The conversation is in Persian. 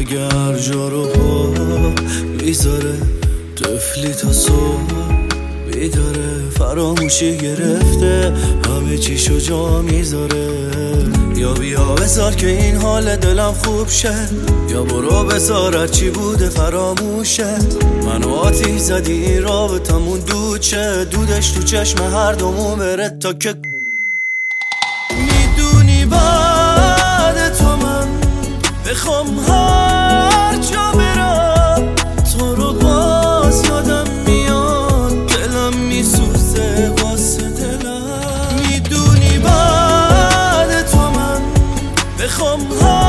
دیگه هر جا رو پا میذاره، طفلی تا صبح بیداره، فراموشی گرفته همه چیشو جا میذاره. یا بیا بذار که این حال دلم خوب شه، یا برو بذار چی بوده فراموشه. منو آتیش زدی این رابطمون دود شه، دودش تو چشم هر دومون بره تا که میدونی بعد تو من بخوام هر جا برم، تو رو باز یادم میاد، دلم میسوزه واسه دلم. میدونی بعد تو من بخوام